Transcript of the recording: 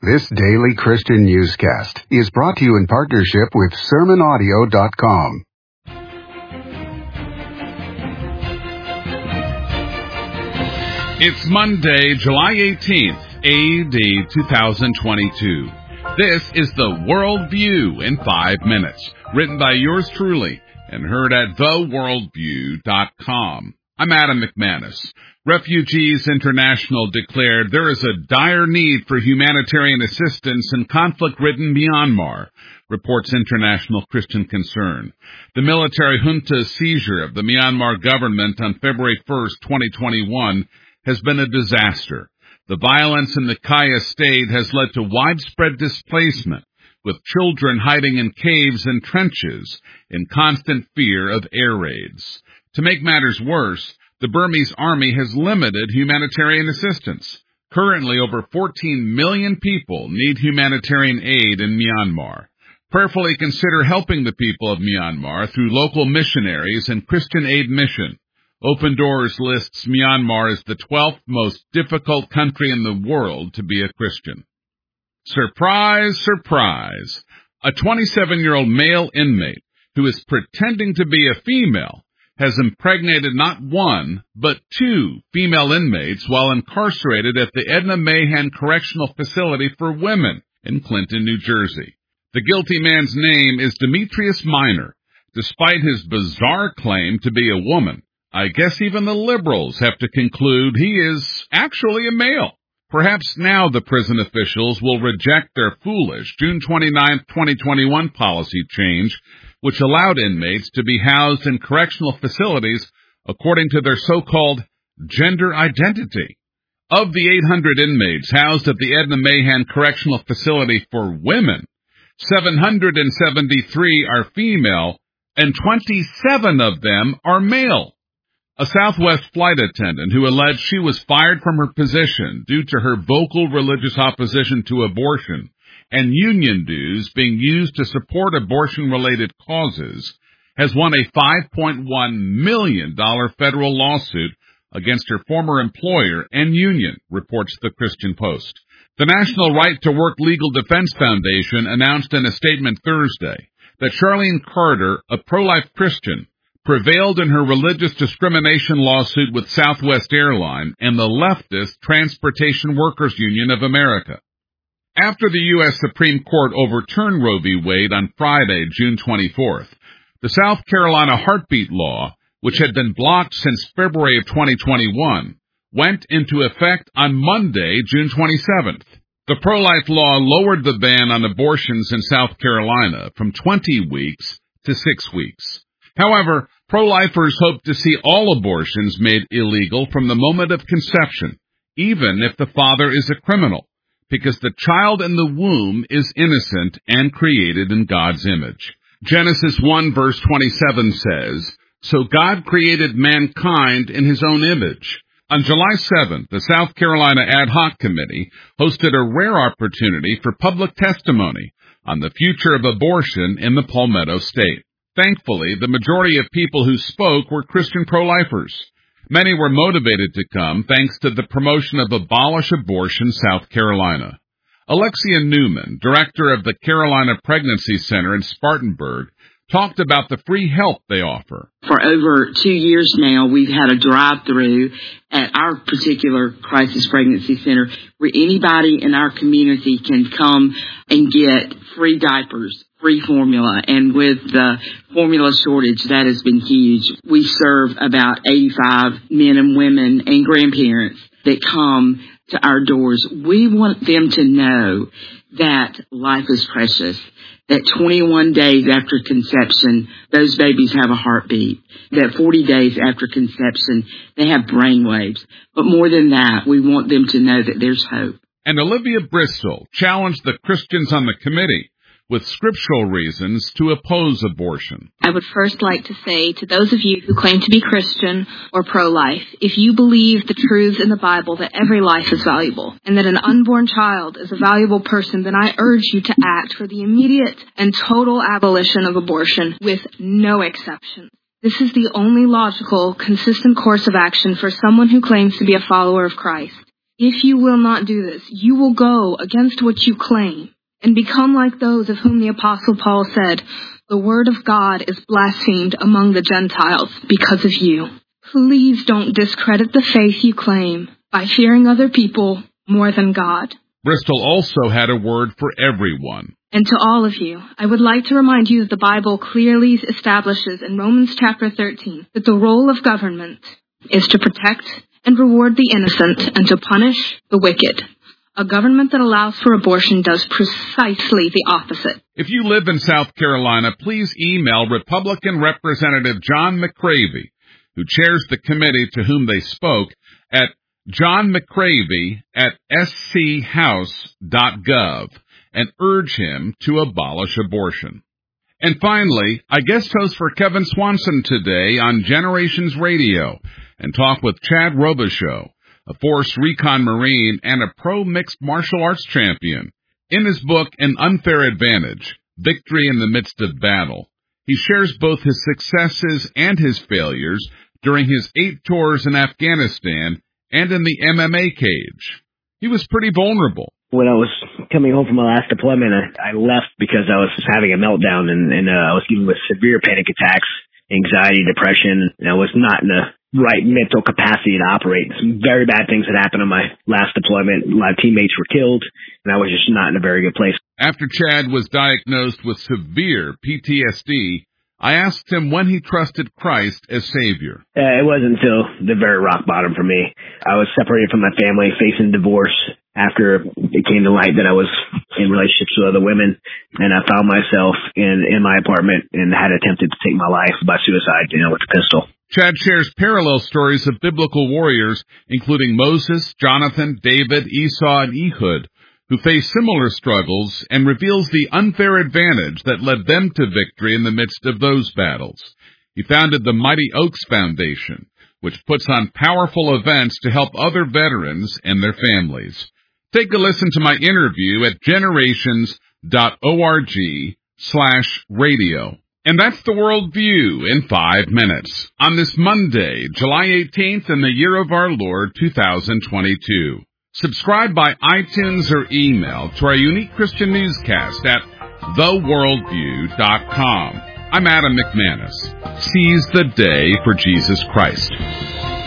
This daily Christian newscast is brought to you in partnership with SermonAudio.com. It's Monday, July 18th, A.D. 2022. This is the World View in 5 minutes, written by yours truly and heard at theworldview.com. I'm Adam McManus. Refugees International declared there is a dire need for humanitarian assistance in conflict-ridden Myanmar, reports International Christian Concern. The military junta's seizure of the Myanmar government on February 1st, 2021, has been a disaster. The violence in the Kaya state has led to widespread displacement, with children hiding in caves and trenches in constant fear of air raids. To make matters worse, the Burmese army has limited humanitarian assistance. Currently, over 14 million people need humanitarian aid in Myanmar. Prayerfully consider helping the people of Myanmar through local missionaries and Christian Aid Mission. Open Doors lists Myanmar as the 12th most difficult country in the world to be a Christian. Surprise, surprise! A 27-year-old male inmate who is pretending to be a female has impregnated not one, but 2 female inmates while incarcerated at the Edna Mahan Correctional Facility for Women in Clinton, New Jersey. The guilty man's name is Demetrius Minor. Despite his bizarre claim to be a woman, I guess even the liberals have to conclude he is actually a male. Perhaps now the prison officials will reject their foolish June 29, 2021 policy change, which allowed inmates to be housed in correctional facilities according to their so-called gender identity. Of the 800 inmates housed at the Edna Mahan Correctional Facility for Women, 773 are female and 27 of them are male. A Southwest flight attendant who alleged she was fired from her position due to her vocal religious opposition to abortion and union dues being used to support abortion-related causes has won a $5.1 million federal lawsuit against her former employer and union, reports the Christian Post. The National Right to Work Legal Defense Foundation announced in a statement Thursday that Charlene Carter, a pro-life Christian, prevailed in her religious discrimination lawsuit with Southwest Airlines and the leftist Transportation Workers Union of America. After the U.S. Supreme Court overturned Roe v. Wade on Friday, June 24th, the South Carolina heartbeat law, which had been blocked since February of 2021, went into effect on Monday, June 27th. The pro-life law lowered the ban on abortions in South Carolina from 20 weeks to 6 weeks. However, pro-lifers hope to see all abortions made illegal from the moment of conception, even if the father is a criminal, because the child in the womb is innocent and created in God's image. Genesis 1 verse 27 says, "So God created mankind in his own image." On July 7th, the South Carolina Ad Hoc Committee hosted a rare opportunity for public testimony on the future of abortion in the Palmetto State. Thankfully, the majority of people who spoke were Christian pro-lifers. Many were motivated to come thanks to the promotion of Abolish Abortion South Carolina. Alexia Newman, director of the Carolina Pregnancy Center in Spartanburg, talked about the free help they offer. For over 2 years now, we've had a drive-through at our particular crisis pregnancy center where anybody in our community can come and get free diapers, free formula, and with the formula shortage, that has been huge. We serve about 85 men and women and grandparents that come to our doors. We want them to know that life is precious, that 21 days after conception, those babies have a heartbeat, that 40 days after conception, they have brain waves. But more than that, we want them to know that there's hope. And Olivia Bristol challenged the Christians on the committee with scriptural reasons to oppose abortion. I would first like to say to those of you who claim to be Christian or pro-life, if you believe the truths in the Bible that every life is valuable and that an unborn child is a valuable person, then I urge you to act for the immediate and total abolition of abortion with no exceptions. This is the only logical, consistent course of action for someone who claims to be a follower of Christ. If you will not do this, you will go against what you claim and become like those of whom the Apostle Paul said, the word of God is blasphemed among the Gentiles because of you. Please don't discredit the faith you claim by fearing other people more than God. Bristol also had a word for everyone. And to all of you, I would like to remind you that the Bible clearly establishes in Romans chapter 13 that the role of government is to protect and reward the innocent and to punish the wicked. A government that allows for abortion does precisely the opposite. If you live in South Carolina, please email Republican Representative John McCravey, who chairs the committee to whom they spoke, at johnmccravey@schouse.gov and urge him to abolish abortion. And finally, I guest host for Kevin Swanson today on Generations Radio and talk with Chad Robichaux, a Force Recon Marine and a pro mixed martial arts champion. In his book, An Unfair Advantage, Victory in the Midst of Battle, he shares both his successes and his failures during his 8 tours in Afghanistan and in the MMA cage. He was pretty vulnerable. When I was coming home from my last deployment, I left because I was having a meltdown and I was dealing with severe panic attacks, anxiety, depression, and I was not in the right mental capacity to operate. Some very bad things had happened on my last deployment. A lot of teammates were killed, and I was just not in a very good place. After Chad was diagnosed with severe PTSD, I asked him when he trusted Christ as Savior. It wasn't until the very rock bottom for me. I was separated from my family, facing divorce after it came to light that I was in relationships with other women, and I found myself in my apartment and had attempted to take my life by suicide, with a pistol. Chad shares parallel stories of biblical warriors, including Moses, Jonathan, David, Esau, and Ehud, who faced similar struggles, and reveals the unfair advantage that led them to victory in the midst of those battles. He founded the Mighty Oaks Foundation, which puts on powerful events to help other veterans and their families. Take a listen to my interview at generations.org/radio. And that's the Worldview in 5 minutes on this Monday, July 18th in the year of our Lord, 2022. Subscribe by iTunes or email to our unique Christian newscast at theworldview.com. I'm Adam McManus. Seize the day for Jesus Christ.